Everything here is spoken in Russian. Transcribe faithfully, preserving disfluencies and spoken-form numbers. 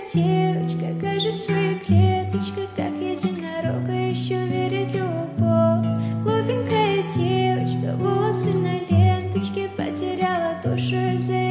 девочка, кажусь своей клеточкой, как единорога еще верит в любовь. Глупенькая девочка, волосы на ленточке, потеряла душу из-за